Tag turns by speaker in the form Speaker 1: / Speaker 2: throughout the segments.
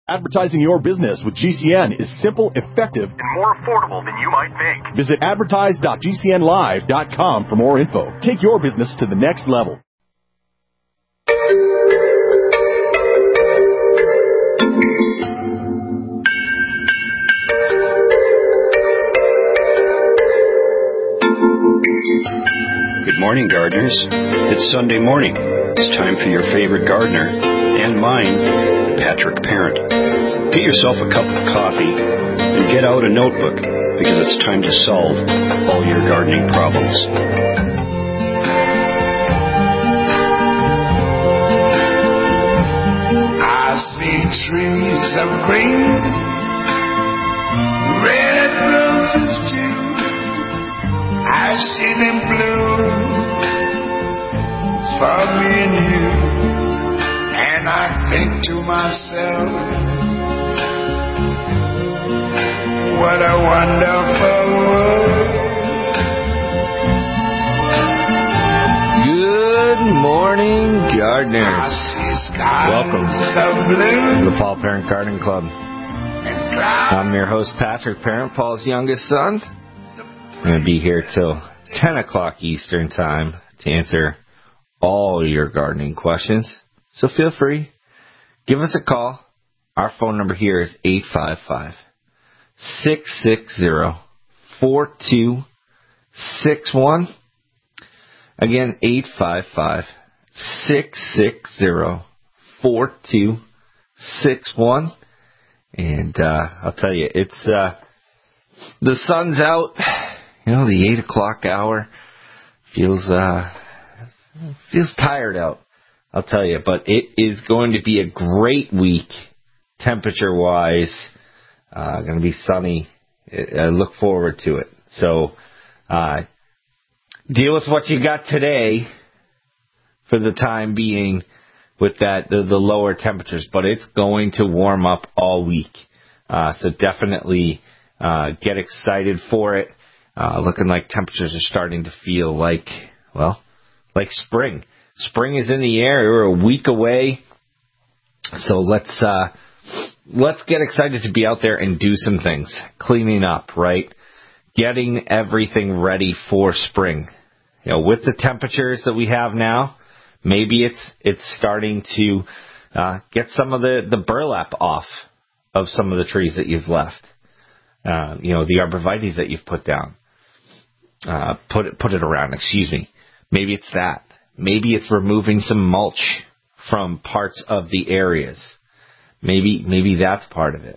Speaker 1: Advertising your business with GCN is simple, effective, and more affordable than you might think. Visit advertise.gcnlive.com for more info. Take your business to the next level.
Speaker 2: Good morning, gardeners. It's Sunday morning. It's time for your favorite gardener and mine, Patrick Parent. Get yourself a cup of coffee and get out a notebook because it's time to solve all your gardening problems.
Speaker 3: I see trees of green, red roses too. I see them bloom for me and you, and I think to myself, what a wonderful world.
Speaker 4: Good morning, gardeners. Welcome to the Paul Parent Gardening Club. I'm your host, Patrick Parent, Paul's youngest son. I'm going to be here till 10 o'clock Eastern Time to answer all your gardening questions. So feel free, give us a call. Our phone number here is 855-660-4261. Again, 855-660-4261. And I'll tell you, it's the sun's out. You know, the 8 o'clock hour feels tired out, I'll tell you. But it is going to be a great week, temperature-wise. Going to be sunny. I look forward to it. So deal with what you got today for the time being with that the lower temperatures. But it's going to warm up all week. So definitely get excited for it. Looking like temperatures are starting to feel like spring. Spring is in the air. We're a week away. So let's get excited to be out there and do some things. Cleaning up, right? Getting everything ready for spring. You know, with the temperatures that we have now, maybe it's starting to get some of the burlap off of some of the trees that you've left. The arborvitaes that you've put down. Put it around, excuse me. Maybe it's that. Maybe it's removing some mulch from parts of the areas. Maybe that's part of it.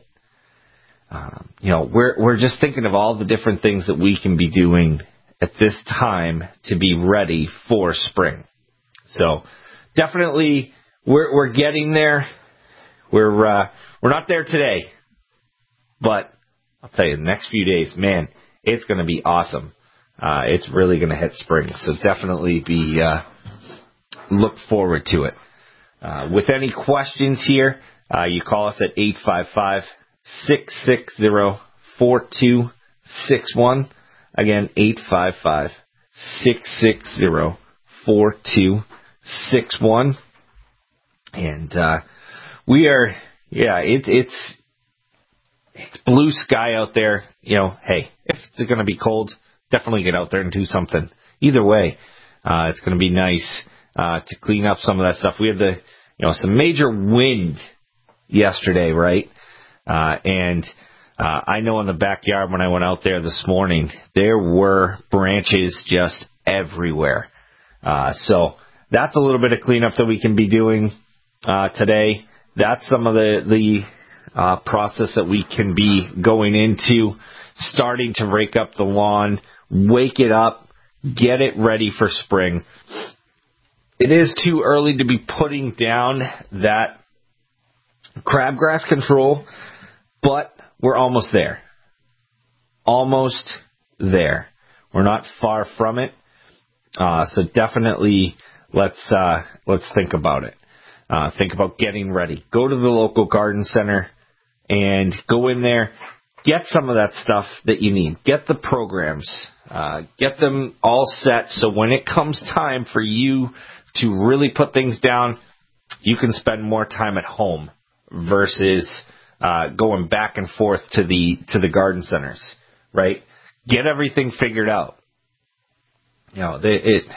Speaker 4: We're just thinking of all the different things that we can be doing at this time to be ready for spring. So definitely we're getting there. We're not there today, but I'll tell you, the next few days, man, it's going to be awesome. It's really going to hit spring, so definitely look forward to it. With any questions here, you call us at 855-660-4261. Again, 855-660-4261. And we are, it's blue sky out there. You know, hey, if it's going to be cold, definitely get out there and do something. Either way, it's going to be nice to clean up some of that stuff. We had some major wind yesterday, right? And I know in the backyard when I went out there this morning, there were branches just everywhere. So that's a little bit of cleanup that we can be doing today. That's some of the process that we can be going into, starting to rake up the lawn, wake it up, get it ready for spring. It is too early to be putting down that crabgrass control, but we're almost there. Almost there. We're not far from it. So definitely let's think about it. Think about getting ready. Go to the local garden center and go in there. Get some of that stuff that you need. Get the programs. Get them all set so when it comes time for you to really put things down, you can spend more time at home versus going back and forth to the garden centers, right? Get everything figured out. It's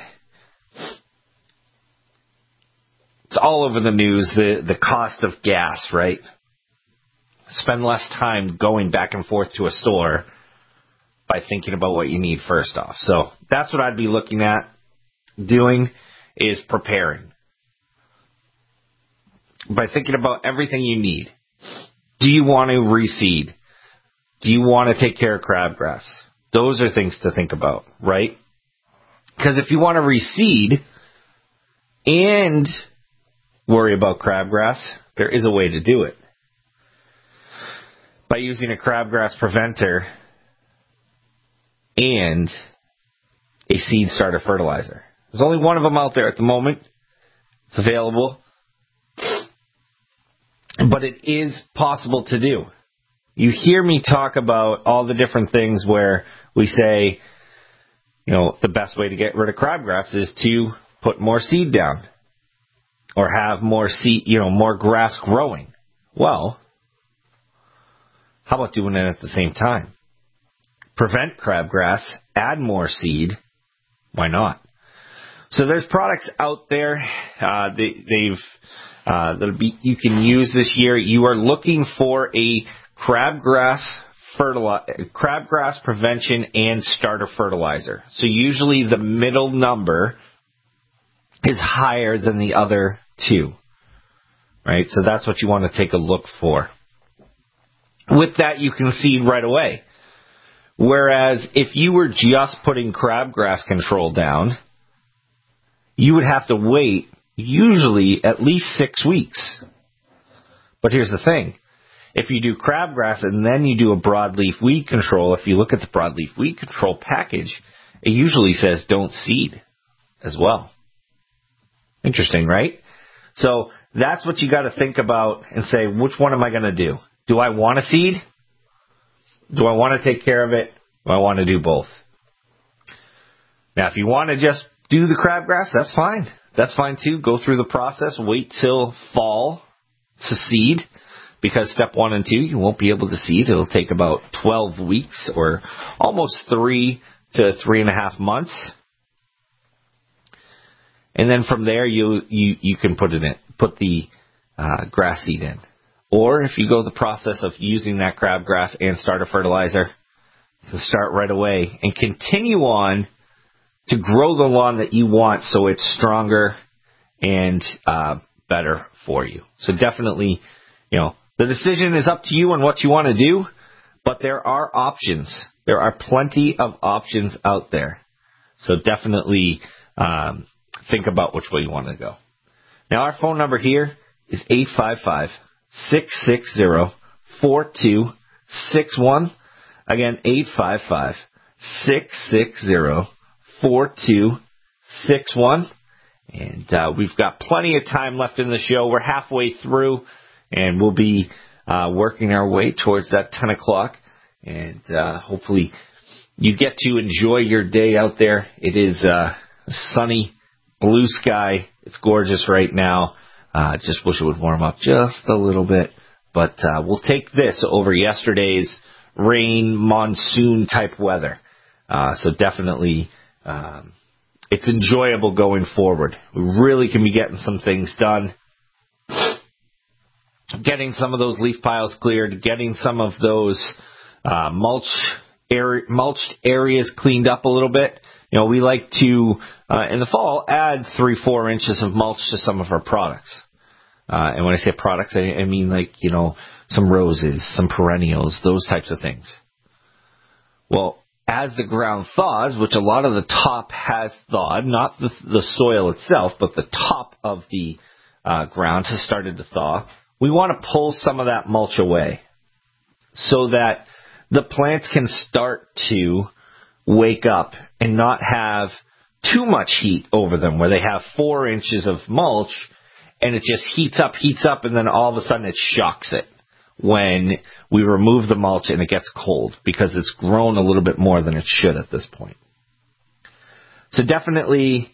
Speaker 4: all over the news, the cost of gas, right? Spend less time going back and forth to a store by thinking about what you need first off. So that's what I'd be looking at doing, is preparing. By thinking about everything you need. Do you want to reseed? Do you want to take care of crabgrass? Those are things to think about, right? Because if you want to reseed and worry about crabgrass, there is a way to do it. By using a crabgrass preventer and a seed starter fertilizer. There's only one of them out there at the moment. It's available. But it is possible to do. You hear me talk about all the different things where we say, the best way to get rid of crabgrass is to put more seed down or have more seed, more grass growing. Well, how about doing it at the same time? Prevent crabgrass, add more seed. Why not? So there's products out there. You can use this year. You are looking for a crabgrass prevention and starter fertilizer. So usually the middle number is higher than the other two, right? So that's what you want to take a look for. With that, you can seed right away. Whereas if you were just putting crabgrass control down, you would have to wait usually at least 6 weeks. But here's the thing. If you do crabgrass and then you do a broadleaf weed control, if you look at the broadleaf weed control package, it usually says don't seed as well. Interesting, right? So that's what you got to think about and say, which one am I going to do? Do I want to seed? Do I want to take care of it? Do I want to do both? Now, if you want to just do the crabgrass, that's fine. That's fine too. Go through the process. Wait till fall to seed, because step 1 and 2, you won't be able to seed. It'll take about 12 weeks or almost 3 to 3.5 months. And then from there, you can put the grass seed in. Or if you go the process of using that crabgrass and starter fertilizer, you can start right away and continue on to grow the lawn that you want so it's stronger and better for you. So definitely, the decision is up to you on what you want to do, but there are options. There are plenty of options out there. So definitely think about which way you want to go. Now, our phone number here is 855-660-4261. Again, 855-660-4261. And we've got plenty of time left in the show. We're halfway through, and we'll be working our way towards that 10 o'clock. And hopefully you get to enjoy your day out there. It is sunny, blue sky. It's gorgeous right now. Just wish it would warm up just a little bit. But we'll take this over yesterday's rain, monsoon type weather. So definitely it's enjoyable going forward. We really can be getting some things done. Getting some of those leaf piles cleared, getting some of those mulched areas cleaned up a little bit. We like to, in the fall, add 3-4 inches of mulch to some of our products. And when I say products, I mean some roses, some perennials, those types of things. Well, as the ground thaws, which a lot of the top has thawed, not the soil itself, but the top of the ground has started to thaw, we want to pull some of that mulch away so that the plants can start to wake up and not have too much heat over them, where they have 4 inches of mulch and it just heats up, and then all of a sudden it shocks it when we remove the mulch and it gets cold, because it's grown a little bit more than it should at this point. So definitely,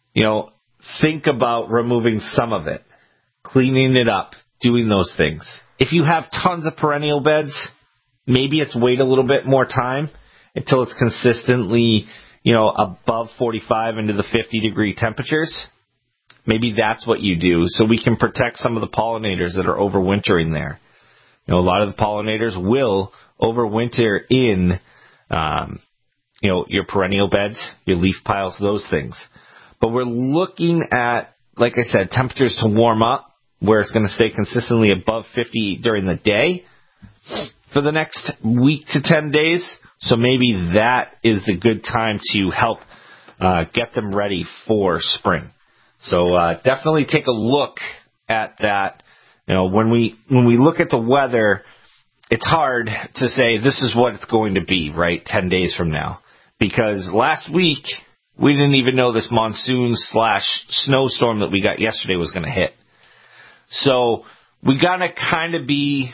Speaker 4: think about removing some of it, cleaning it up, doing those things. If you have tons of perennial beds, maybe it's wait a little bit more time until it's consistently, above 45 into the 50-degree temperatures. Maybe that's what you do so we can protect some of the pollinators that are overwintering there. A lot of the pollinators will overwinter in, your perennial beds, your leaf piles, those things. But we're looking at, like I said, temperatures to warm up where it's going to stay consistently above 50 during the day for the next week to 10 days. So maybe that is a good time to help get them ready for spring. So definitely take a look at that. When we look at the weather, it's hard to say this is what it's going to be, right, 10 days from now. Because last week, we didn't even know this monsoon/snowstorm that we got yesterday was going to hit. So we got to kind of be,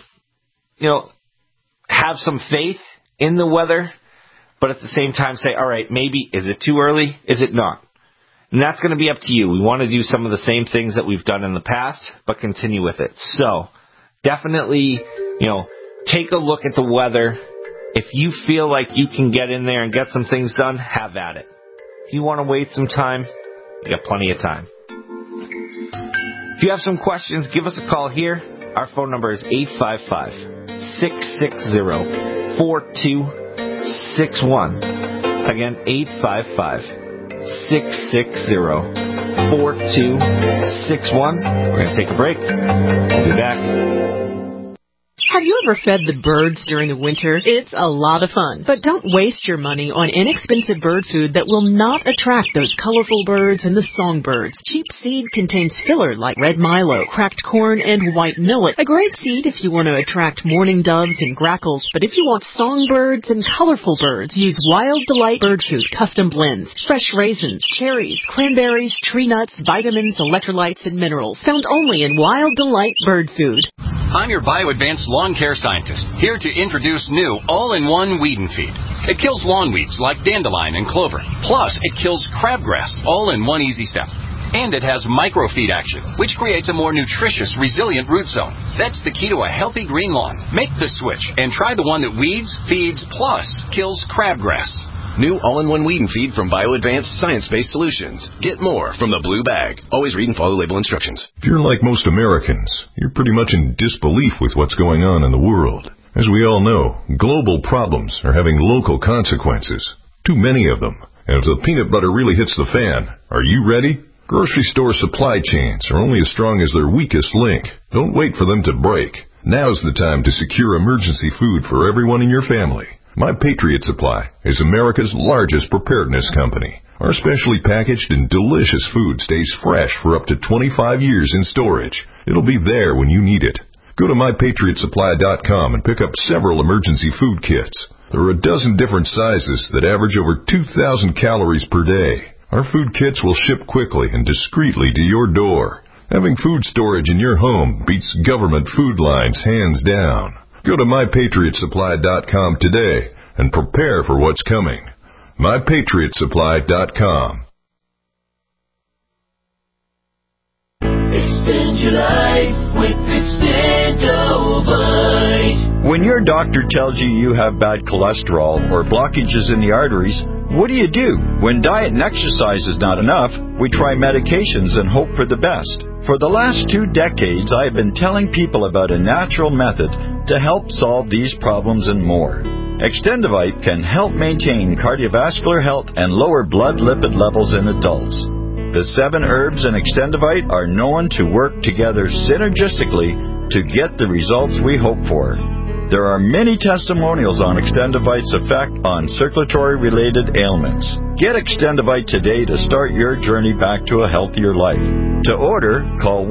Speaker 4: have some faith in the weather, but at the same time say, all right, maybe, is it too early? Is it not? And that's going to be up to you. We want to do some of the same things that we've done in the past, but continue with it. So definitely, take a look at the weather. If you feel like you can get in there and get some ththings done, have at it. If you want to wait some time, you got plenty of time. If you have some questions, give us a call here. Our phone number is 855-660-4261. Again, 855-660-4261. We're going to take a break. We'll be back.
Speaker 5: Have you ever fed the birds during the winter? It's a lot of fun. But don't waste your money on inexpensive bird food that will not attract those colorful birds and the songbirds. Cheap seed contains filler like red milo, cracked corn, and white millet. A great seed if you want to attract mourning doves and grackles. But if you want songbirds and colorful birds, use Wild Delight Bird Food custom blends. Fresh raisins, cherries, cranberries, tree nuts, vitamins, electrolytes, and minerals. Found only in Wild Delight Bird Food.
Speaker 6: I'm your BioAdvanced lawn care scientist, here to introduce new all-in-one weed and feed. It kills lawn weeds like dandelion and clover. Plus, it kills crabgrass, all in one easy step. And it has microfeed action, which creates a more nutritious, resilient root zone. That's the key to a healthy green lawn. Make the switch and try the one that weeds, feeds, plus kills crabgrass.
Speaker 7: New all-in-one weed and feed from BioAdvanced Science-Based Solutions. Get more from the blue bag. Always read and follow label instructions.
Speaker 8: If you're like most Americans, you're pretty much in disbelief with what's going on in the world. As we all know, global problems are having local consequences. Too many of them. And if the peanut butter really hits the fan, are you ready? Grocery store supply chains are only as strong as their weakest link. Don't wait for them to break. Now's the time to secure emergency food for everyone in your family. My Patriot Supply is America's largest preparedness company. Our specially packaged and delicious food stays fresh for up to 25 years in storage. It'll be there when you need it. Go to MyPatriotSupply.com and pick up several emergency food kits. There are a dozen different sizes that average over 2,000 calories per day. Our food kits will ship quickly and discreetly to your door. Having food storage in your home beats government food lines hands down. Go to MyPatriotSupply.com today and prepare for what's coming. MyPatriotSupply.com.
Speaker 9: Extend your life with Extendovite.
Speaker 10: When your doctor tells you you have bad cholesterol or blockages in the arteries, what do? When diet and exercise is not enough, we try medications and hope for the best. For the last 2 decades, I have been telling people about a natural method to help solve these problems and more. Extendovite can help maintain cardiovascular health and lower blood lipid levels in adults. The 7 herbs in Extendovite are known to work together synergistically to get the results we hope for. There are many testimonials on Extendovite's effect on circulatory-related ailments. Get Extendovite today to start your journey back to a healthier life. To order, call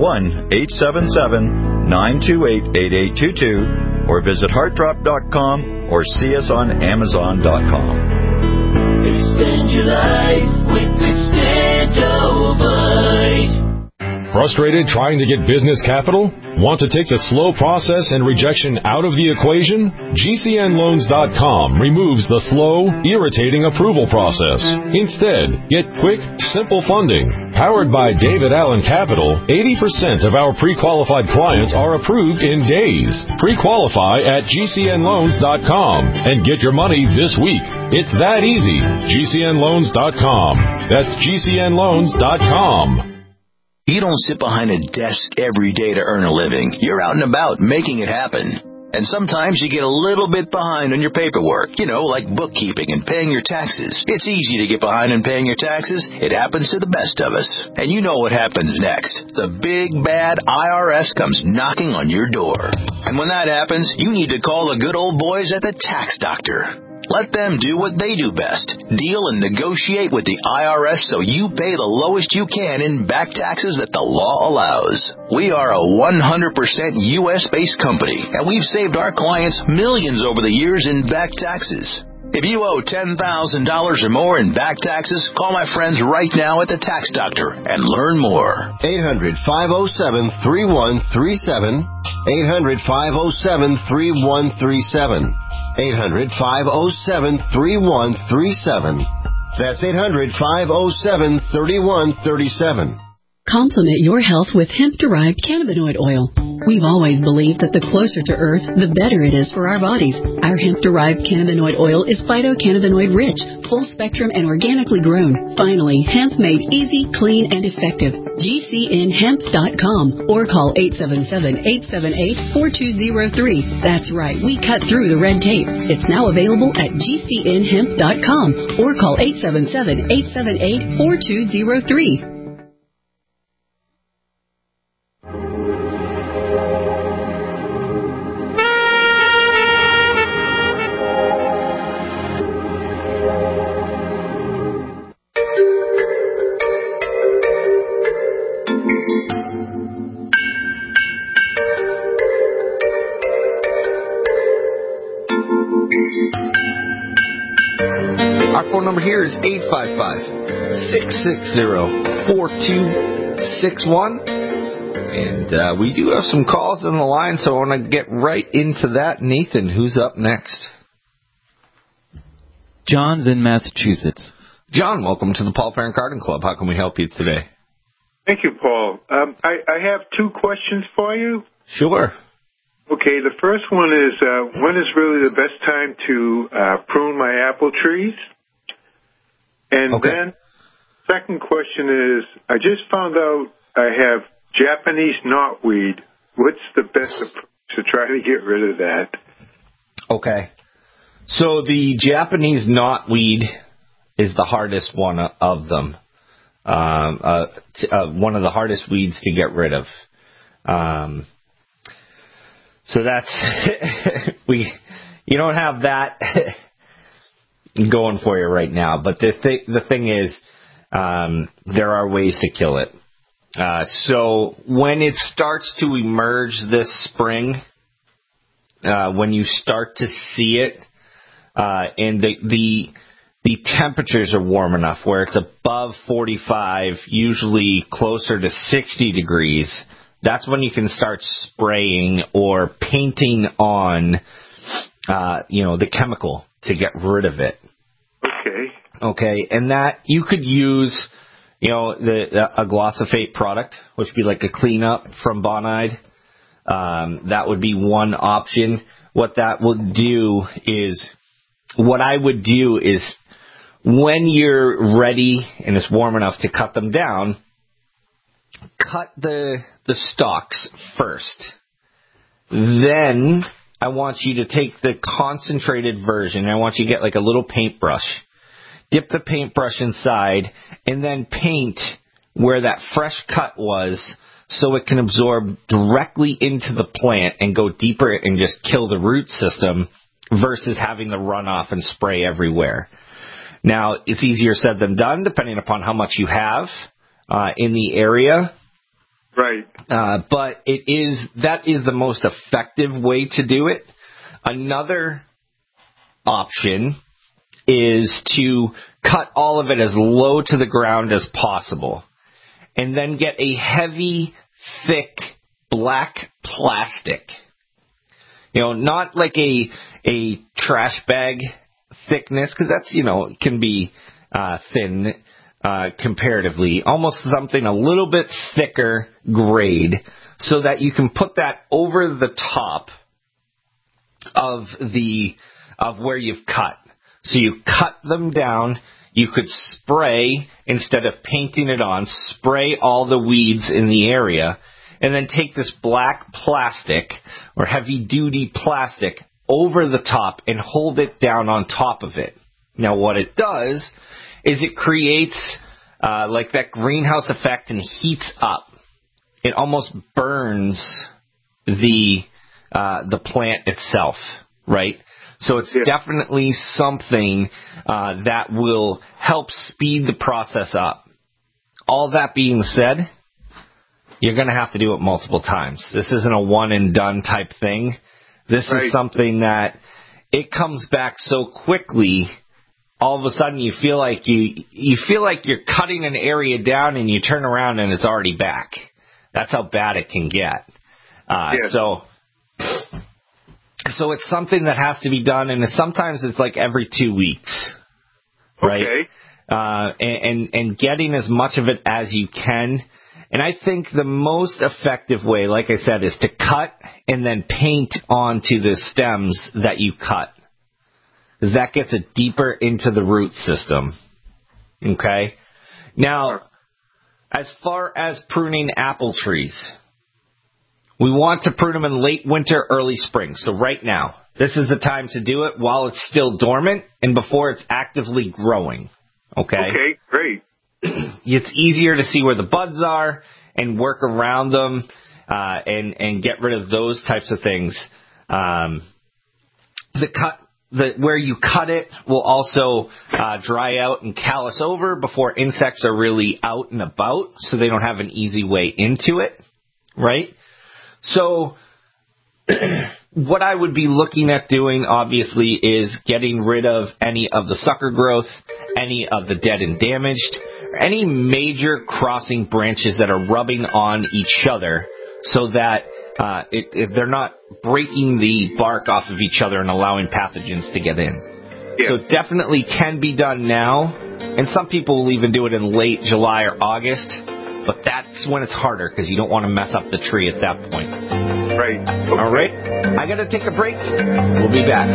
Speaker 10: 1-877-928-8822 or visit heartdrop.com or see us on amazon.com.
Speaker 9: Extend your life with Extendovite.
Speaker 1: Frustrated trying to get business capital? Want to take the slow process and rejection out of the equation? GCNLoans.com removes the slow, irritating approval process. Instead, get quick, simple funding. Powered by David Allen Capital, 80% of our pre-qualified clients are approved in days. Pre-qualify at GCNloans.com and get your money this week. It's that easy. GCNloans.com. That's GCNloans.com.
Speaker 11: You don't sit behind a desk every day to earn a living. You're out and about making it happen. And sometimes you get a little bit behind on your paperwork, like bookkeeping and paying your taxes. It's easy to get behind on paying your taxes. It happens to the best of us. And you know what happens next. The big, bad IRS comes knocking on your door. And when that happens, you need to call the good old boys at the Tax Doctor. Let them do what they do best. Deal and negotiate with the IRS so you pay the lowest you can in back taxes that the law allows. We are a 100% U.S.-based company, and we've saved our clients millions over the years in back taxes. If you owe $10,000 or more in back taxes, call my friends right now at the Tax Doctor and learn more.
Speaker 12: 800-507-3137. 800-507-3137. 800-507-3137. That's 800-507-3137.
Speaker 13: Complement your health with hemp-derived cannabinoid oil. We've always believed that the closer to Earth, the better it is for our bodies. Our hemp-derived cannabinoid oil is phytocannabinoid-rich, full-spectrum, and organically grown. Finally, hemp made easy, clean, and effective. GCNhemp.com or call 877-878-4203. That's right, we cut through the red tape. It's now available at GCNhemp.com or call 877-878-4203.
Speaker 4: Our phone number here is 855-660-4261. And we do have some calls on the line, so I want to get right into that. Nathan, who's up next?
Speaker 14: John's in Massachusetts.
Speaker 4: John, welcome to the Paul Parent Garden Club. How can we help you today?
Speaker 15: Thank you, Paul. I have two questions for you.
Speaker 4: Sure.
Speaker 15: Okay, the first one is, when is really the best time to prune my apple trees? And then, second question is, I just found out I have Japanese knotweed. What's the best approach to try to get rid of that?
Speaker 4: Okay. So the Japanese knotweed is the hardest one of them. One of the hardest weeds to get rid of. So that's you don't have that going for you right now. But the thing is, there are ways to kill it. So when it starts to emerge this spring, when you start to see it, and the temperatures are warm enough where it's above 45, usually closer to 60 degrees. That's when you can start spraying or painting on, the chemical to get rid of it. Okay, and that you could use, a glyphosate product, which would be like a cleanup from Bonide. That would be one option. What I would do is, when you're ready and it's warm enough to cut them down, cut the stalks first. Then I want you to take the concentrated version. I want you to get like a little paintbrush. Dip the paintbrush inside and then paint where that fresh cut was so it can absorb directly into the plant and go deeper and just kill the root system versus having to run off and spray everywhere. Now, it's easier said than done depending upon how much you have in the area.
Speaker 15: Right.
Speaker 4: But that is the most effective way to do it. Another option is to cut all of it as low to the ground as possible. And then get a heavy, thick, black plastic. Not like a trash bag thickness, because that's, can be thin. comparatively, almost something a little bit thicker grade, so that you can put that over the top of where you've cut. So you cut them down. You could spray, instead of painting it on, spray all the weeds in the area, and then take this black plastic or heavy-duty plastic over the top and hold it down on top of it. Now, what it does is it creates like that greenhouse effect and heats up. It almost burns the plant itself, right? So it's definitely something that will help speed the process up. All that being said, you're going to have to do it multiple times. This isn't a one-and-done type thing. This is something that it comes back so quickly. All of a sudden, you feel like you're cutting an area down, and you turn around and it's already back. That's how bad it can get. So it's something that has to be done, and sometimes it's like every 2 weeks, right? Okay. And getting as much of it as you can. And I think the most effective way, like I said, is to cut and then paint onto the stems that you cut, because that gets it deeper into the root system. Okay? Now, as far as pruning apple trees, we want to prune them in late winter, early spring. So right now, this is the time to do it while it's still dormant and before it's actively growing. Okay?
Speaker 15: Okay, great.
Speaker 4: It's easier to see where the buds are and work around them and get rid of those types of things. Where you cut it will also dry out and callus over before insects are really out and about, so they don't have an easy way into it, right? So what I would be looking at doing, obviously, is getting rid of any of the sucker growth, any of the dead and damaged, any major crossing branches that are rubbing on each other, so that if they're not breaking the bark off of each other and allowing pathogens to get in. Yeah. So it definitely can be done now, and some people will even do it in late July or August. But that's when it's harder, because you don't want to mess up the tree at that point.
Speaker 15: Right. Okay.
Speaker 4: All right. I got to take a break. We'll be back.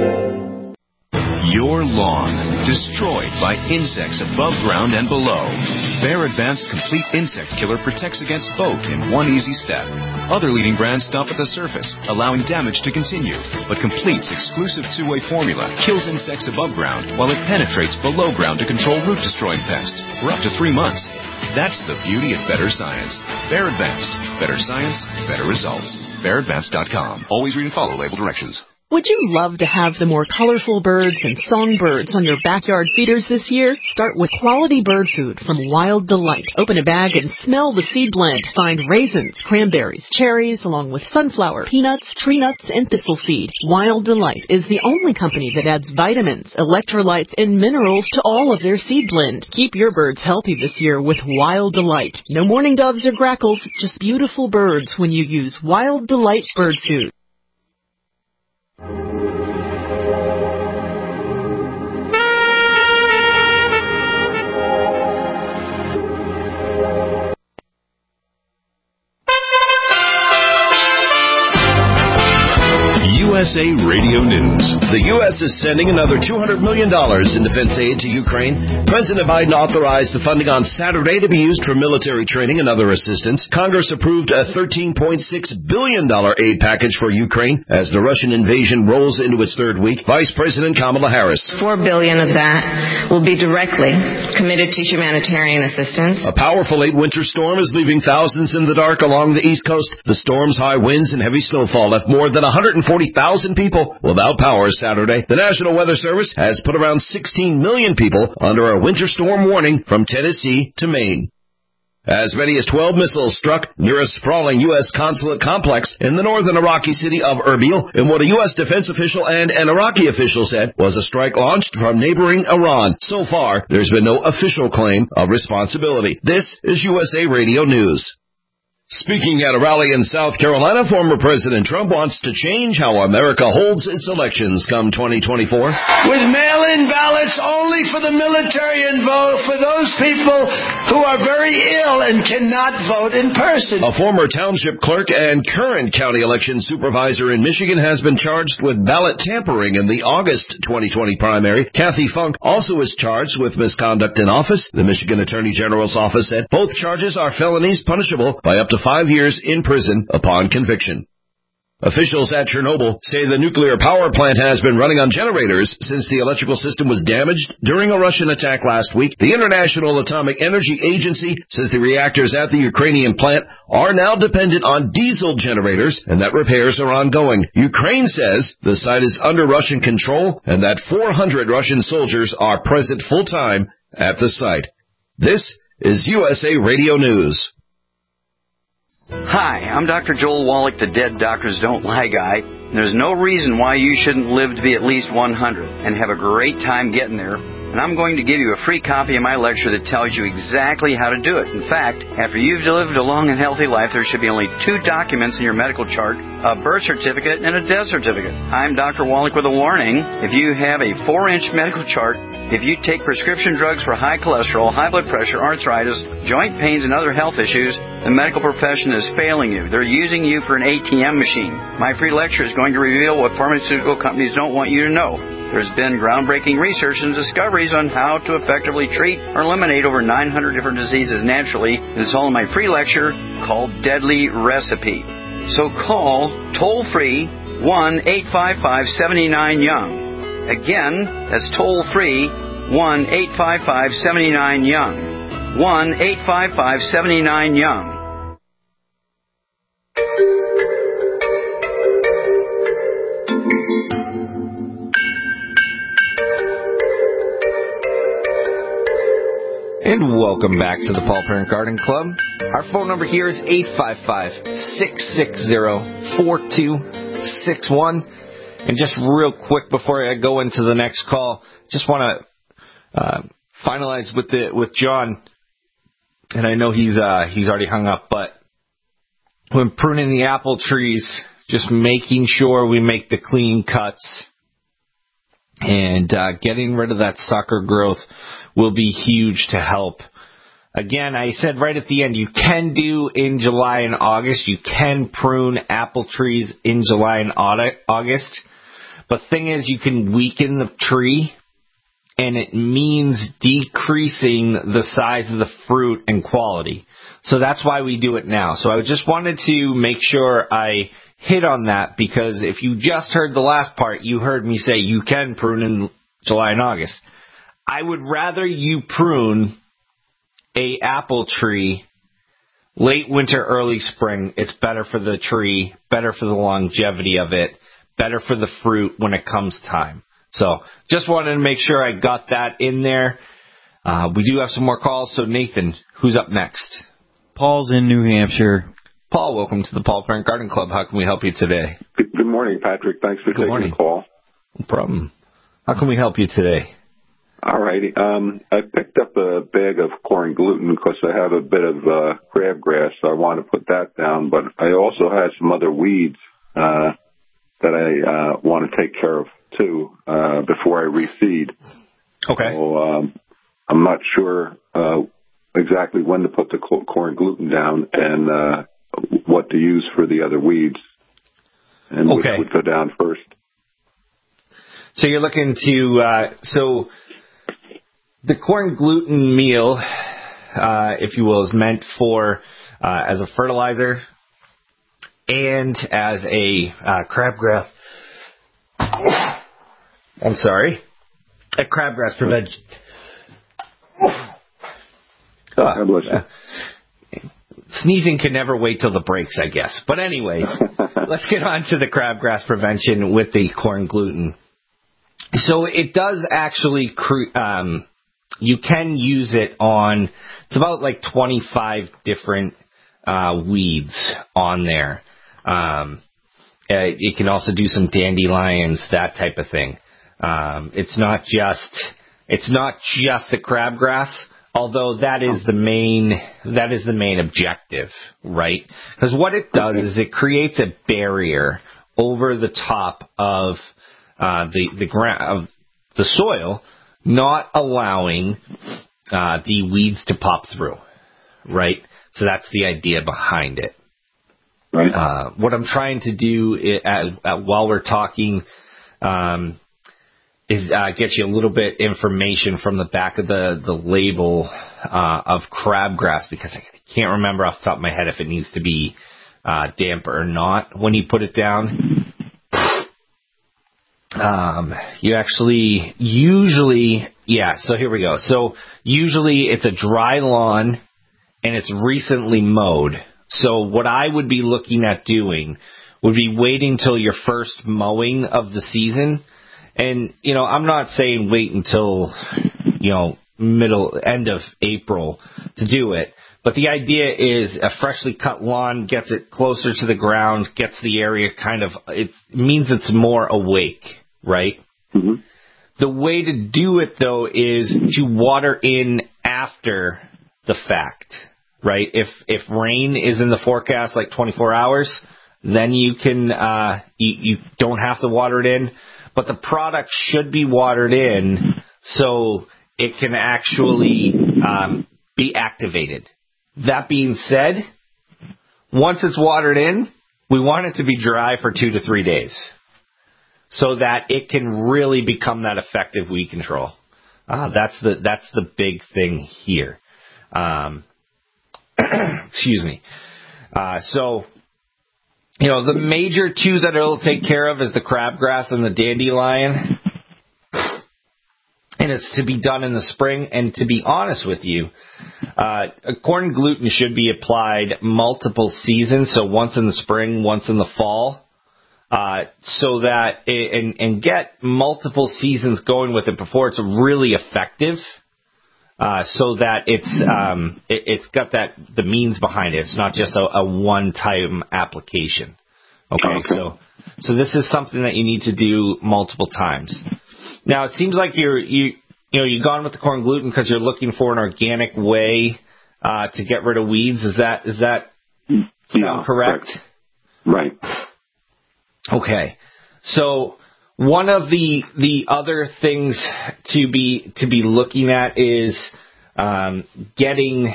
Speaker 16: Your lawn destroyed by insects above ground and below. Bayer Advanced Complete Insect Killer protects against both in one easy step. Other leading brands stop at the surface, allowing damage to continue. But Complete's exclusive two-way formula kills insects above ground while it penetrates below ground to control root-destroying pests for up to 3 months. That's the beauty of better science. Bayer Advanced. Better science, better results. BayerAdvanced.com. Always read and follow label directions.
Speaker 5: Would you love to have the more colorful birds and songbirds on your backyard feeders this year? Start with quality bird food from Wild Delight. Open a bag and smell the seed blend. Find raisins, cranberries, cherries, along with sunflower, peanuts, tree nuts, and thistle seed. Wild Delight is the only company that adds vitamins, electrolytes, and minerals to all of their seed blend. Keep your birds healthy this year with Wild Delight. No mourning doves or grackles, just beautiful birds when you use Wild Delight bird food.
Speaker 16: USA Radio News.
Speaker 7: The U.S. is sending another $200 million in defense aid to Ukraine. President Biden authorized the funding on Saturday to be used for military training and other assistance. Congress approved a $13.6 billion aid package for Ukraine as the Russian invasion rolls into its third week. Vice President Kamala Harris.
Speaker 17: $4 billion of that will be directly committed to humanitarian assistance.
Speaker 7: A powerful late winter storm is leaving thousands in the dark along the East Coast. The storm's high winds and heavy snowfall left more than 140,000 people without power Saturday. The National Weather Service has put around 16 million people under a winter storm warning from Tennessee to Maine. As many as 12 missiles struck near a sprawling U.S. consulate complex in the northern Iraqi city of Erbil in what a U.S. defense official and an Iraqi official said was a strike launched from neighboring Iran. So far, there's been no official claim of responsibility. This is USA Radio News. Speaking at a rally in South Carolina, former President Trump wants to change how America holds its elections come 2024.
Speaker 3: With mail-in ballots only for the military and vote for those people who are very ill and cannot vote in person.
Speaker 7: A former township clerk and current county election supervisor in Michigan has been charged with ballot tampering in the August 2020 primary. Kathy Funk also is charged with misconduct in office. The Michigan Attorney General's office said both charges are felonies punishable by up to 5 years in prison upon conviction. Officials at Chernobyl say the nuclear power plant has been running on generators since the electrical system was damaged during a Russian attack last week. The International Atomic Energy Agency says the reactors at the Ukrainian plant are now dependent on diesel generators and that repairs are ongoing. Ukraine says the site is under Russian control and that 400 Russian soldiers are present full-time at the site. This is USA Radio News.
Speaker 18: Hi, I'm Dr. Joel Wallach, the Dead Doctors Don't Lie guy. There's no reason why you shouldn't live to be at least 100 and have a great time getting there. And I'm going to give you a free copy of my lecture that tells you exactly how to do it. In fact, after you've lived a long and healthy life, there should be only 2 documents in your medical chart, a birth certificate and a death certificate. I'm Dr. Wallach with a warning. If you have a 4-inch medical chart, if you take prescription drugs for high cholesterol, high blood pressure, arthritis, joint pains, and other health issues, the medical profession is failing you. They're using you for an ATM machine. My free lecture is going to reveal what pharmaceutical companies don't want you to know. There's been groundbreaking research and discoveries on how to effectively treat or eliminate over 900 different diseases naturally. It's all in my free lecture called Deadly Recipe. So call toll-free 1-855-79-YOUNG. Again, that's toll-free 1-855-79-YOUNG. 1-855-79-YOUNG.
Speaker 4: And welcome back to the Paul Parent Garden Club. Our phone number here is 855-660-4261. And just real quick before I go into the next call, just want to finalize with John. And I know he's already hung up, but when pruning the apple trees, just making sure we make the clean cuts and getting rid of that sucker growth will be huge to help. Again, I said right at the end, you can do in July and August. You can prune apple trees in July and August. But thing is, you can weaken the tree, and it means decreasing the size of the fruit and quality. So that's why we do it now. So I just wanted to make sure I hit on that, because if you just heard the last part, you heard me say you can prune in July and August. I would rather you prune a apple tree late winter, early spring. It's better for the tree, better for the longevity of it, better for the fruit when it comes time. So just wanted to make sure I got that in there. We do have some more calls. So Nathan, who's up next?
Speaker 14: Paul's in New Hampshire.
Speaker 4: Paul, welcome to the Paul Parent Garden Club. How can we help you today?
Speaker 19: Good morning, Patrick. Thanks for taking the call.
Speaker 4: No problem. How can we help you today?
Speaker 19: All righty. I picked up a bag of corn gluten because I have a bit of crabgrass, so I want to put that down. But I also had some other weeds that I want to take care of, too, before I reseed.
Speaker 4: Okay.
Speaker 19: So I'm not sure exactly when to put the corn gluten down and what to use for the other weeds, and which would go down first.
Speaker 4: So you're looking to so the corn gluten meal, if you will, is meant for as a fertilizer and as a crabgrass. I'm sorry, a crabgrass prevention. Sneezing can never wait till the breaks, I guess. But anyways, let's get on to the crabgrass prevention with the corn gluten. So it does actually, you can use it on, it's about like 25 different weeds on there. It can also do some dandelions, that type of thing. It's not just the crabgrass. Although that is the main objective, right? Because what it does is it creates a barrier over the top of the ground of the soil, not allowing the weeds to pop through, right? So that's the idea behind it.
Speaker 19: Right.
Speaker 4: What I'm trying to do while we're talking is get you a little bit information from the back of the label of crabgrass, because I can't remember off the top of my head if it needs to be damp or not when you put it down. You actually usually, so here we go. So usually it's a dry lawn and it's recently mowed. So what I would be looking at doing would be waiting till your first mowing of the season. And, I'm not saying wait until, end of April to do it. But the idea is a freshly cut lawn gets it closer to the ground, gets the area it means it's more awake, right?
Speaker 19: Mm-hmm.
Speaker 4: The way to do it, though, is to water in after the fact, right? If rain is in the forecast like 24 hours, then you can, you don't have to water it in. But the product should be watered in so it can actually be activated. That being said, once it's watered in, we want it to be dry for 2 to 3 days so that it can really become that effective weed control. That's the big thing here. Excuse me. So, the major two that it'll take care of is the crabgrass and the dandelion. And it's to be done in the spring. And to be honest with you, corn gluten should be applied multiple seasons. So once in the spring, once in the fall. So that and get multiple seasons going with it before it's really effective. So that it's got the means behind it. It's not just a one-time application. Okay. So this is something that you need to do multiple times. Now it seems like you've gone with the corn gluten because you're looking for an organic way to get rid of weeds. Is that sound correct?
Speaker 19: Right.
Speaker 4: Okay. So one of the other things to be looking at is getting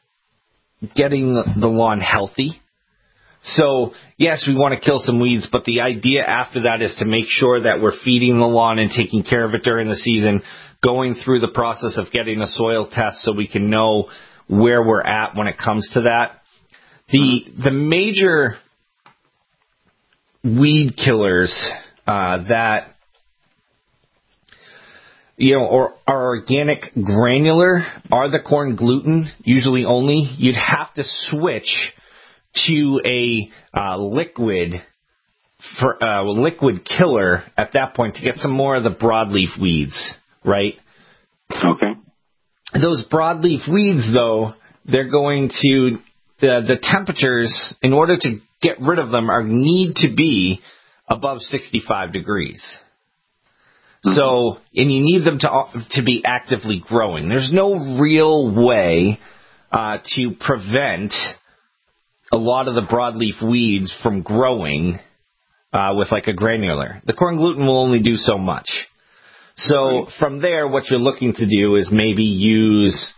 Speaker 4: the lawn healthy. So yes, we want to kill some weeds, but the idea after that is to make sure that we're feeding the lawn and taking care of it during the season, going through the process of getting a soil test so we can know where we're at when it comes to that. The major weed killers that or are organic granular are the corn gluten, usually only. You'd have to switch to a liquid killer at that point to get some more of the broadleaf weeds, right?
Speaker 19: Okay.
Speaker 4: Those broadleaf weeds, though, they're going to the temperatures, in order to get rid of them, need to be above 65 degrees. So, and you need them to be actively growing. There's no real way to prevent a lot of the broadleaf weeds from growing with like a granular. The corn gluten will only do so much. So from there, what you're looking to do is maybe use,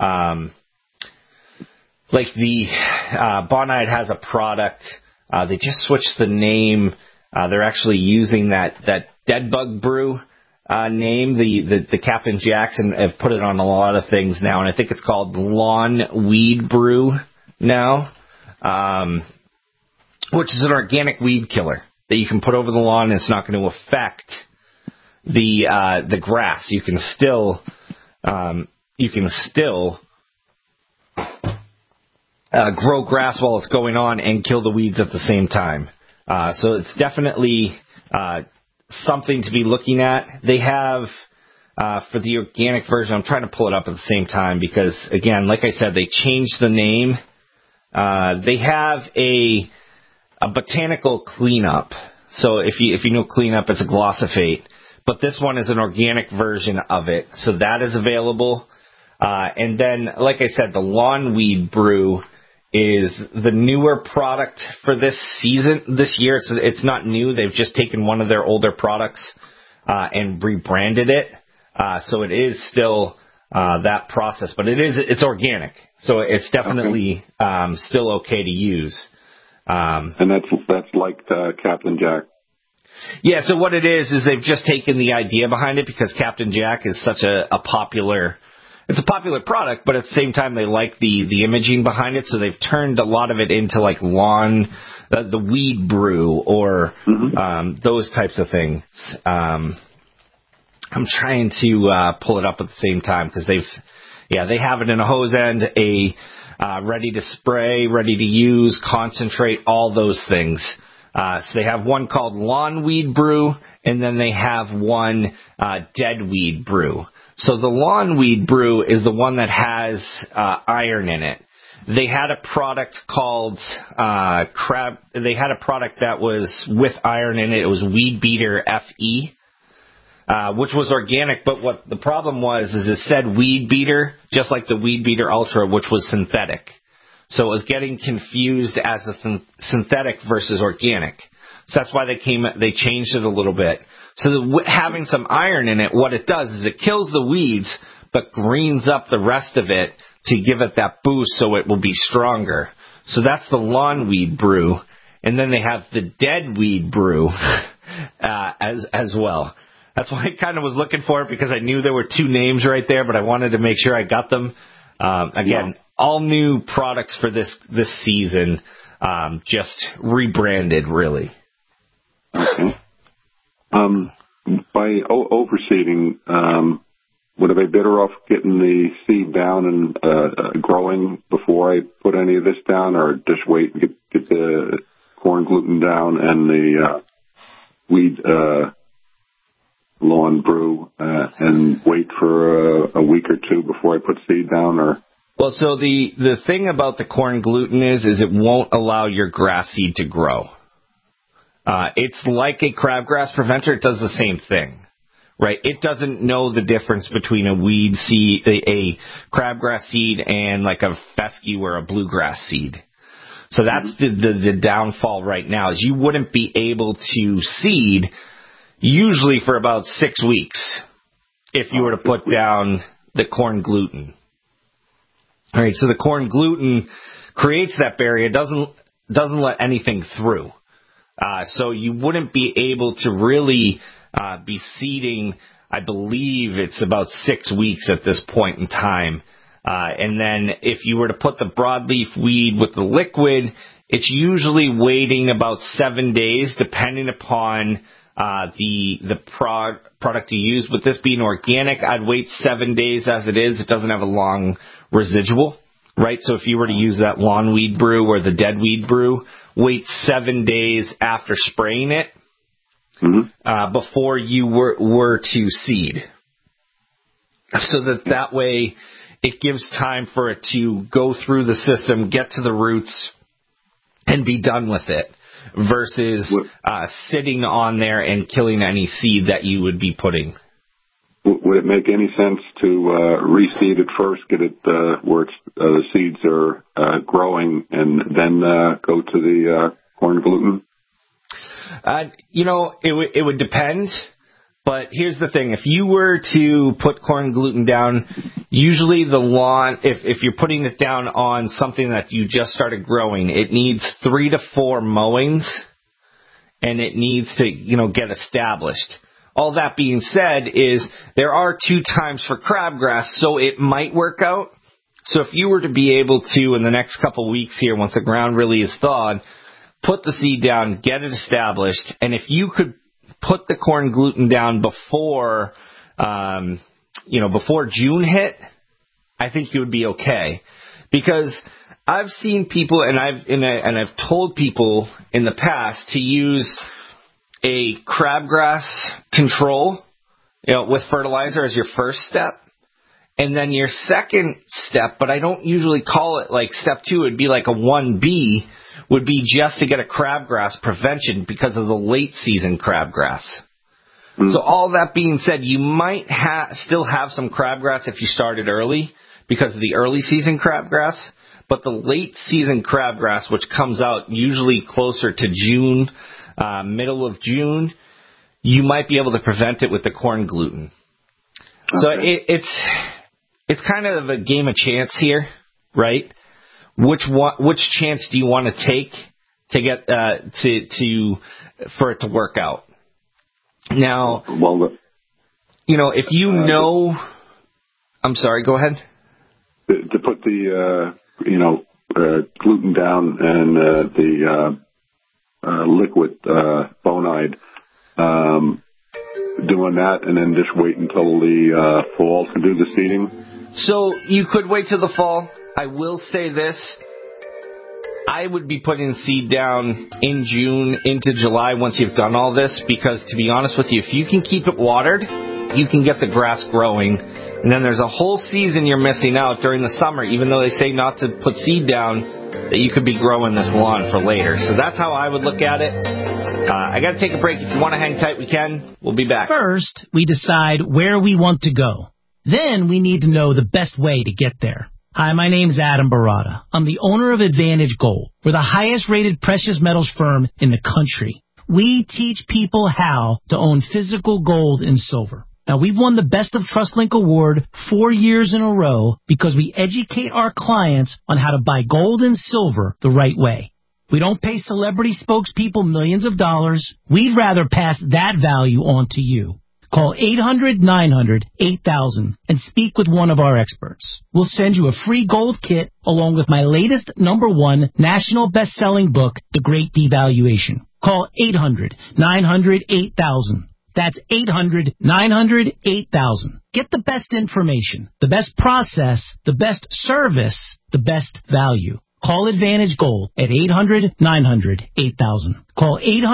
Speaker 4: like the Bonide has a product. They just switched the name. They're actually using that Dead Bug Brew name. The Captain Jackson have put it on a lot of things now, and I think it's called Lawn Weed Brew now. Which is an organic weed killer that you can put over the lawn, and it's not going to affect the grass. You can still grow grass while it's going on and kill the weeds at the same time. So it's definitely something to be looking at. They have for the organic version. I'm trying to pull it up at the same time because, again, like I said, they changed the name. They have a botanical cleanup. So if you know cleanup, it's a glyphosate. But this one is an organic version of it. So that is available. And then, like I said, the Lawn Weed Brew is the newer product for this year. It's not new. They've just taken one of their older products and rebranded it. So it is still that process, but it's organic. So it's definitely still okay to use.
Speaker 19: And that's like Captain Jack.
Speaker 4: Yeah, so what it is they've just taken the idea behind it because Captain Jack is such a popular product, but at the same time they like the imaging behind it, so they've turned a lot of it into like the weed brew or those types of things. I'm trying to pull it up at the same time because they have it in a hose end, a ready to spray, ready to use, concentrate, all those things. So they have one called Lawn Weed Brew, and then they have one Dead Weed Brew. So the Lawn Weed Brew is the one that has iron in it. They had a product called They had a product that was with iron in it. It was Weed Beater FE, which was organic. But what the problem was is it said Weed Beater, just like the Weed Beater Ultra, which was synthetic. So it was getting confused as a synthetic versus organic. So that's why they changed it a little bit. So having some iron in it, what it does is it kills the weeds, but greens up the rest of it to give it that boost so it will be stronger. So that's the Lawn Weed Brew. And then they have the Dead Weed Brew as well. That's why I kind of was looking for it because I knew there were two names right there, but I wanted to make sure I got them. All new products for this season, just rebranded, really.
Speaker 19: Okay. By overseeding, would I be better off getting the seed down and growing before I put any of this down, or just wait and get the corn gluten down and the weed lawn brew and wait for a week or two before I put seed down, or?
Speaker 4: Well, so the thing about the corn gluten is it won't allow your grass seed to grow. It's like a crabgrass preventer. It does the same thing, right? It doesn't know the difference between a weed seed, a crabgrass seed, and like a fescue or a bluegrass seed. So that's the downfall right now, is you wouldn't be able to seed usually for about 6 weeks if you were to put down the corn gluten. All right, so the corn gluten creates that barrier, doesn't let anything through. So you wouldn't be able to really be seeding, I believe it's about 6 weeks at this point in time. And then if you were to put the broadleaf weed with the liquid, it's usually waiting about 7 days, depending upon the product you use. With this being organic, I'd wait 7 days as it is. It doesn't have a long residual, right? So if you were to use that Lawn Weed Brew or the Dead Weed Brew, wait 7 days after spraying it before you were to seed. So that way it gives time for it to go through the system, get to the roots, and be done with it, versus sitting on there and killing any seed that you would be putting.
Speaker 19: Would it make any sense to reseed it first, get it where the seeds are growing, and then go to the corn gluten? It would depend.
Speaker 4: But here's the thing. If you were to put corn gluten down, usually the lawn, if you're putting it down on something that you just started growing, it needs 3 to 4 mowings, and it needs to, get established. All that being said is there are 2 times for crabgrass, so it might work out. So if you were to be able to, in the next couple weeks here, once the ground really is thawed, put the seed down, get it established, and if you could put the corn gluten down before June hit, I think you would be okay. Because I've seen people, and I've told people in the past to use a crabgrass control, with fertilizer as your first step. And then your second step, but I don't usually call it like step 2, it'd be like a 1B, would be just to get a crabgrass prevention because of the late season crabgrass. So all that being said, you might still have some crabgrass if you started early, because of the early season crabgrass. But the late season crabgrass, which comes out usually closer to June, middle of June, you might be able to prevent it with the corn gluten. Okay. So it's kind of a game of chance here, right? Which chance do you want to take to get for it to work out? Now, if you know, I'm sorry, go ahead.
Speaker 19: To put the gluten down and the liquid bonide, doing that, and then just wait until the fall to do the seeding.
Speaker 4: So you could wait till the fall. I will say this. I would be putting seed down in June into July once you've done all this, because to be honest with you, if you can keep it watered, you can get the grass growing. And then there's a whole season you're missing out during the summer, even though they say not to put seed down, that you could be growing this lawn for later. So that's how I would look at it. I got to take a break. If you want to hang tight, we can. We'll be back.
Speaker 20: First, we decide where we want to go. Then we need to know the best way to get there. Hi, my name's Adam Barada. I'm the owner of Advantage Gold. We're the highest-rated precious metals firm in the country. We teach people how to own physical gold and silver. Now, we've won the Best of TrustLink Award 4 years in a row because we educate our clients on how to buy gold and silver the right way. We don't pay celebrity spokespeople millions of dollars. We'd rather pass that value on to you. Call 800-900-8000 and speak with one of our experts. We'll send you a free gold kit along with my latest #1 national best-selling book, The Great Devaluation. Call 800-900-8000. That's 800-900-8000. Get the best information, the best process, the best service, the best value. Call Advantage Gold at 800-900-8000. Call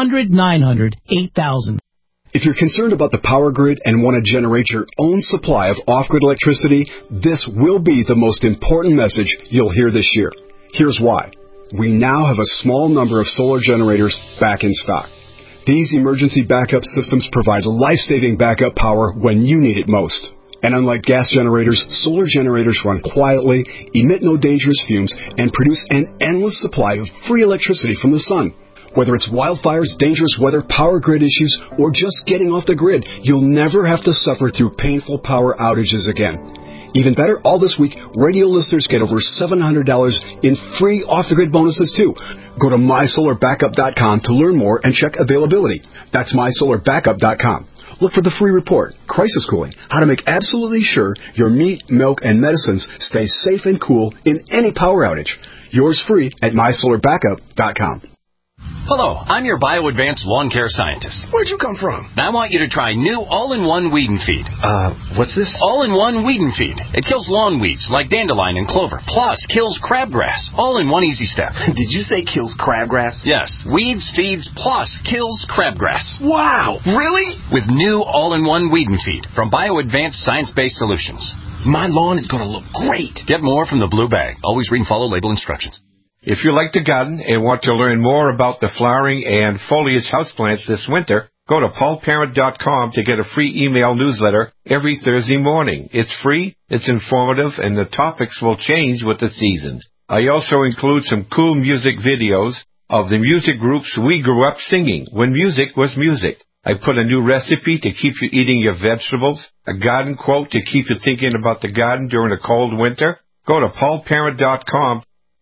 Speaker 20: 800-900-8000.
Speaker 21: If you're concerned about the power grid and want to generate your own supply of off-grid electricity, this will be the most important message you'll hear this year. Here's why. We now have a small number of solar generators back in stock. These emergency backup systems provide life-saving backup power when you need it most. And unlike gas generators, solar generators run quietly, emit no dangerous fumes, and produce an endless supply of free electricity from the sun. Whether it's wildfires, dangerous weather, power grid issues, or just getting off the grid, you'll never have to suffer through painful power outages again. Even better, all this week, radio listeners get over $700 in free off-the-grid bonuses, too. Go to mysolarbackup.com to learn more and check availability. That's mysolarbackup.com. Look for the free report, Crisis Cooling, how to make absolutely sure your meat, milk, and medicines stay safe and cool in any power outage. Yours free at mysolarbackup.com.
Speaker 6: Hello, I'm your BioAdvanced lawn care scientist.
Speaker 22: Where'd you come from?
Speaker 6: I want you to try new all-in-one weed and feed.
Speaker 22: What's this?
Speaker 6: All-in-one weed and feed. It kills lawn weeds like dandelion and clover, plus kills crabgrass, all in one easy step.
Speaker 22: Did you say kills crabgrass?
Speaker 6: Yes, weeds, feeds, plus kills crabgrass.
Speaker 22: Wow, really?
Speaker 6: With new all-in-one weed and feed from BioAdvanced science-based solutions.
Speaker 22: My lawn is going to look great.
Speaker 6: Get more from the blue bag. Always read and follow label instructions.
Speaker 23: If you like to garden and want to learn more about the flowering and foliage houseplants this winter, go to paulparent.com to get a free email newsletter every Thursday morning. It's free, it's informative, and the topics will change with the seasons. I also include some cool music videos of the music groups we grew up singing when music was music. I put a new recipe to keep you eating your vegetables, a garden quote to keep you thinking about the garden during a cold winter. Go to paulparent.com.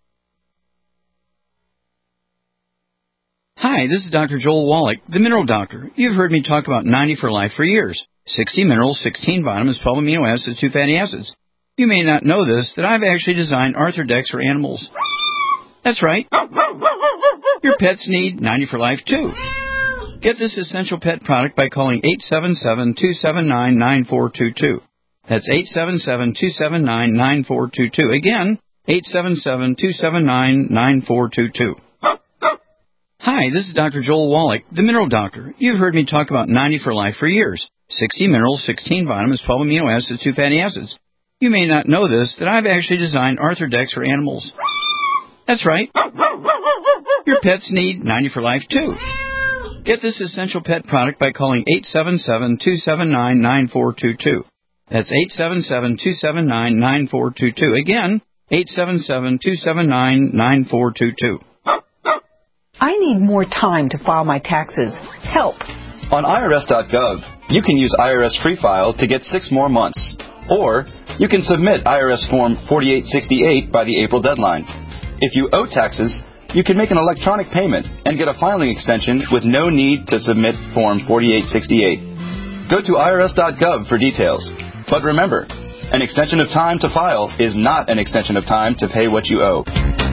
Speaker 24: Hi, this is Dr. Joel Wallach, the Mineral Doctor. You've heard me talk about 90 for Life for years. 60 minerals, 16 vitamins, 12 amino acids, 2 fatty acids. You may not know this, that I've actually designed Arthrodex for animals. That's right. Your pets need 90 for Life, too. Get this essential pet product by calling 877-279-9422. That's 877-279-9422. Again, 877-279-9422. Hi, this is Dr. Joel Wallach, the Mineral Doctor. You've heard me talk about 90 for Life for years. 60 minerals, 16 vitamins, 12 amino acids, 2 fatty acids. You may not know this, that I've actually designed Arthrodex for animals. That's right. Your pets need 90 for Life, too. Get this essential pet product by calling 877-279-9422. That's 877-279-9422. Again, 877-279-9422.
Speaker 2: I need more time to file my taxes. Help.
Speaker 8: On IRS.gov, you can use IRS Free File to get 6 more months. Or you can submit IRS Form 4868 by the April deadline. If you owe taxes, you can make an electronic payment and get a filing extension with no need to submit Form 4868. Go to IRS.gov for details. But remember, an extension of time to file is not an extension of time to pay what you owe.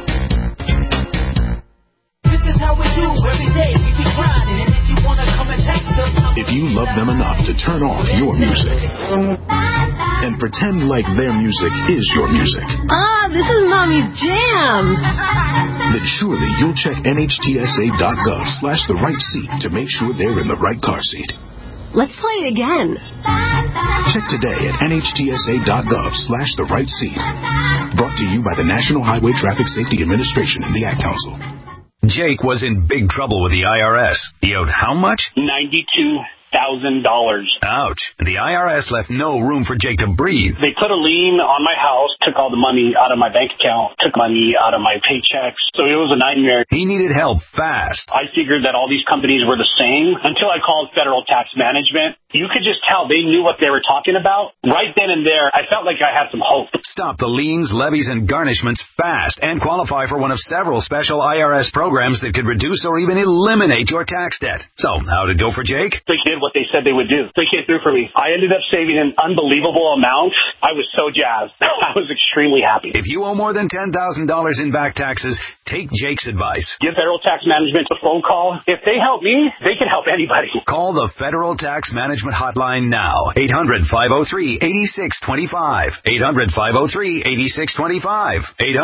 Speaker 9: This is how we do every day. We be grinding, and if you wanna come and text us,
Speaker 10: if you love them enough to turn off your music and pretend like their music is your music,
Speaker 25: this is Mommy's jam,
Speaker 10: then surely you'll check NHTSA.gov/the-right-seat to make sure they're in the right car seat.
Speaker 25: Let's play it again.
Speaker 10: Check today at NHTSA.gov/the-right-seat. Brought to you by the National Highway Traffic Safety Administration and the Ad Council.
Speaker 26: Jake was in big trouble with the IRS. He owed how much?
Speaker 27: $92,000.
Speaker 26: Ouch. The IRS left no room for Jake to breathe.
Speaker 27: They put a lien on my house, took all the money out of my bank account, took money out of my paychecks. So it was a nightmare.
Speaker 26: He needed help fast.
Speaker 27: I figured that all these companies were the same until I called Federal Tax Management. You could just tell they knew what they were talking about. Right then and there, I felt like I had some hope.
Speaker 26: Stop the liens, levies, and garnishments fast and qualify for one of several special IRS programs that could reduce or even eliminate your tax debt. So, how'd it go for Jake?
Speaker 27: They did what they said they would do. They came through for me. I ended up saving an unbelievable amount. I was so jazzed. I was extremely happy.
Speaker 26: If you owe more than $10,000 in back taxes, take Jake's advice.
Speaker 27: Give Federal Tax Management a phone call. If they help me, they can help anybody.
Speaker 26: Call the Federal Tax Management hotline now. 800-503-8625. 800-503-8625.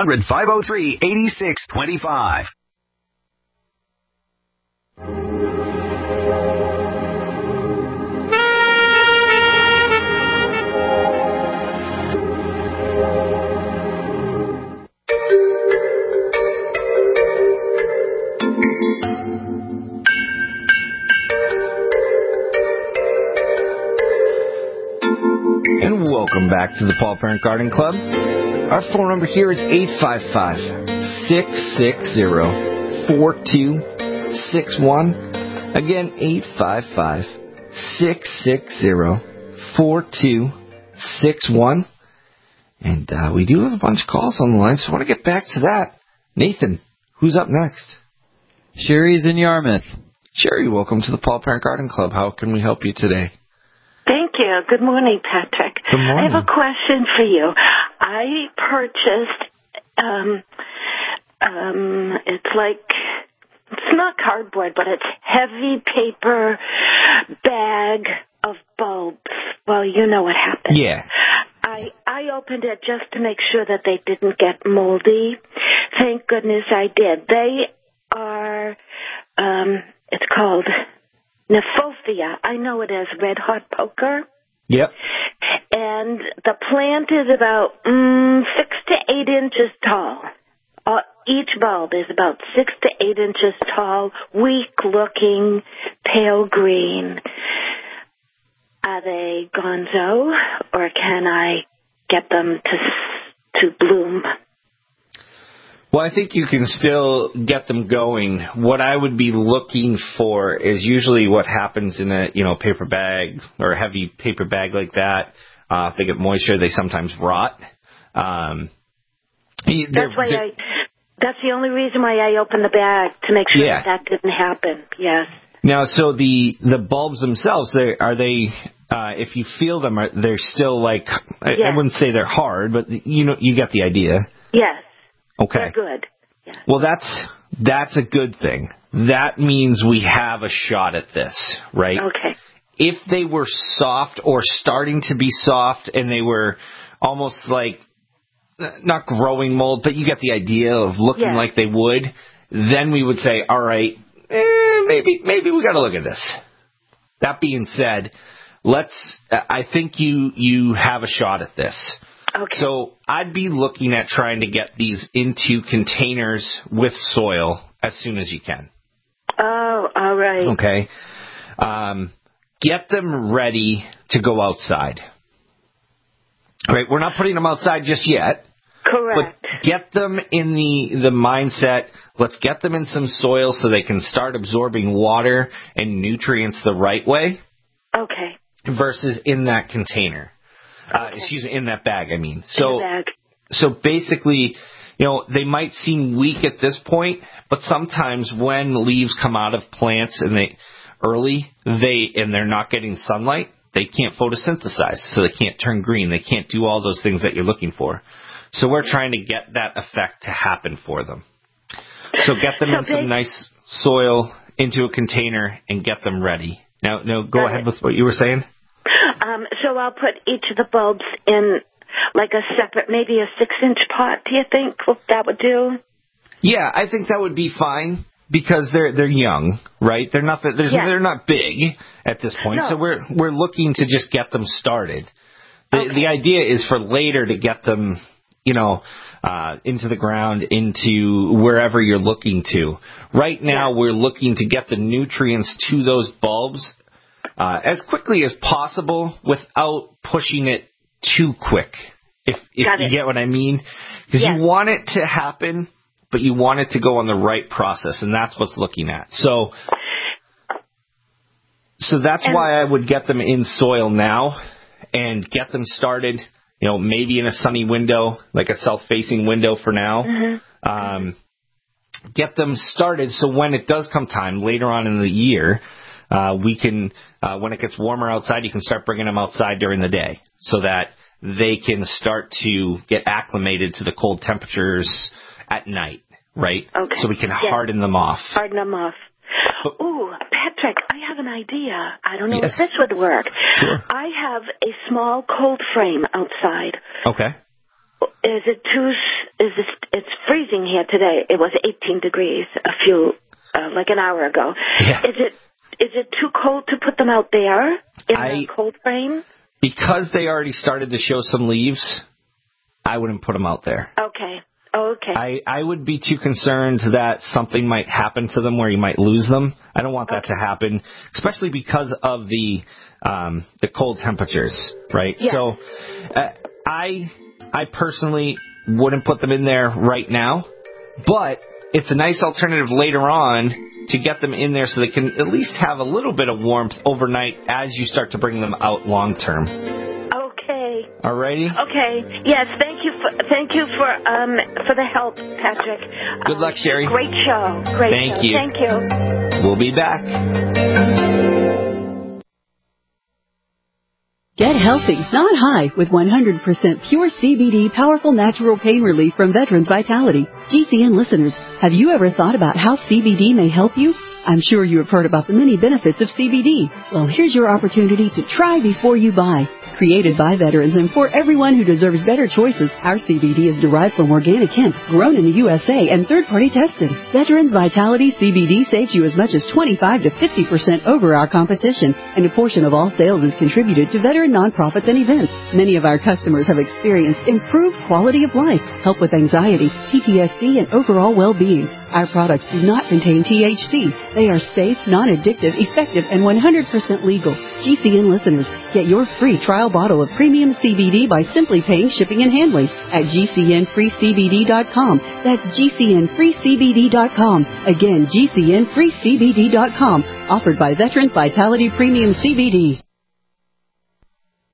Speaker 26: 800-503-8625.
Speaker 4: And welcome back to the Paul Parent Garden Club. Our phone number here is 855-660-4261. Again, 855-660-4261. And we do have a bunch of calls on the line, so I want to get back to that. Nathan, who's up next?
Speaker 14: Sherry's in Yarmouth.
Speaker 4: Sherry, welcome to the Paul Parent Garden Club. How can we help you today?
Speaker 28: Thank you. Good morning, Patrick.
Speaker 4: Good morning.
Speaker 28: I have a question for you. I purchased, it's not cardboard, but it's heavy paper bag of bulbs. Well, you know what happened.
Speaker 4: Yeah.
Speaker 28: I opened it just to make sure that they didn't get moldy. Thank goodness I did. They are, it's called Nephofia. I know it as red hot poker.
Speaker 4: Yep.
Speaker 28: And the plant is about 6 to 8 inches tall. Each bulb is about 6 to 8 inches tall, weak-looking, pale green. Are they gonzo, or can I get them to bloom?
Speaker 4: Well, I think you can still get them going. What I would be looking for is usually what happens in a paper bag or a heavy paper bag like that. If they get moisture, they sometimes rot.
Speaker 28: That's the only reason why I opened the bag, to make sure that didn't happen. Yes.
Speaker 4: Now, so the bulbs themselves, are they? If you feel them, they're still like, I wouldn't say they're hard, but you get the idea.
Speaker 28: Yes.
Speaker 4: Okay.
Speaker 28: They're good. Yes.
Speaker 4: Well, that's a good thing. That means we have a shot at this, right?
Speaker 28: Okay.
Speaker 4: If they were soft or starting to be soft and they were almost like, not growing mold, but you get the idea of looking like they would, then we would say, all right, maybe we got to look at this. That being said, I think you have a shot at this.
Speaker 28: Okay.
Speaker 4: So I'd be looking at trying to get these into containers with soil as soon as you can.
Speaker 28: Oh, all right.
Speaker 4: Okay. Get them ready to go outside. Right, we're not putting them outside just yet.
Speaker 28: Correct.
Speaker 4: But get them in the mindset, let's get them in some soil so they can start absorbing water and nutrients the right way.
Speaker 28: Okay.
Speaker 4: Versus in that container. In that bag, I mean.
Speaker 28: In the bag.
Speaker 4: So basically, they might seem weak at this point, but sometimes when leaves come out of plants and they're not getting sunlight, they can't photosynthesize, so they can't turn green. They can't do all those things that you're looking for. So we're trying to get that effect to happen for them. So get them in some nice soil into a container and get them ready. Now go ahead with what you were saying.
Speaker 28: So I'll put each of the bulbs in like a separate, maybe a 6-inch pot. Do you think that would do?
Speaker 4: Yeah, I think that would be fine because they're young, right? They're not big at this point. No. So we're looking to just get them started. The idea is for later to get them, into the ground, into wherever you're looking to. Right now, we're looking to get the nutrients to those bulbs as quickly as possible without pushing it too quick, if you get what I mean. Because you want it to happen, but you want it to go on the right process, and that's what's looking at. So that's why I would get them in soil now and get them started, maybe in a sunny window, like a south-facing window for now. Mm-hmm. Get them started so when it does come time later on in the year, we can, when it gets warmer outside, you can start bringing them outside during the day so that they can start to get acclimated to the cold temperatures at night, right? Okay. So we can harden them off.
Speaker 28: Harden them off. Ooh, Patrick, I have an idea. I don't know if this would work.
Speaker 4: Sure.
Speaker 28: I have a small cold frame outside.
Speaker 4: Okay.
Speaker 28: It's freezing here today. It was 18 degrees like an hour ago.
Speaker 4: Yeah.
Speaker 28: Is it too cold to put them out there in the cold frame?
Speaker 4: Because they already started to show some leaves, I wouldn't put them out there.
Speaker 28: Okay.
Speaker 4: I would be too concerned that something might happen to them where you might lose them. I don't want that to happen, especially because of the cold temperatures, right? Yeah. So I personally wouldn't put them in there right now, but it's a nice alternative later on to get them in there so they can at least have a little bit of warmth overnight as you start to bring them out long term.
Speaker 28: Okay.
Speaker 4: Alrighty.
Speaker 28: Okay. Yes. Thank you for the help, Patrick.
Speaker 4: Good luck, Sherry.
Speaker 28: Great show.
Speaker 4: Thank you.
Speaker 28: Thank you.
Speaker 4: We'll be back.
Speaker 1: Get healthy, not high, with 100% pure CBD powerful natural pain relief from Veterans Vitality. GCN listeners, have you ever thought about how CBD may help you? I'm sure you have heard about the many benefits of CBD. Well, here's your opportunity to try before you buy. Created by veterans and for everyone who deserves better choices, our CBD is derived from organic hemp, grown in the USA and third-party tested. Veterans Vitality CBD saves you as much as 25 to 50% over our competition, and a portion of all sales is contributed to veteran nonprofits and events. Many of our customers have experienced improved quality of life, help with anxiety, PTSD, and overall well-being. Our products do not contain THC. They are safe, non-addictive, effective, and 100% legal. GCN listeners, get your free trial bottle of premium CBD by simply paying shipping and handling at GCNFreeCBD.com. That's GCNFreeCBD.com. Again, GCNFreeCBD.com. Offered by Veterans Vitality Premium CBD.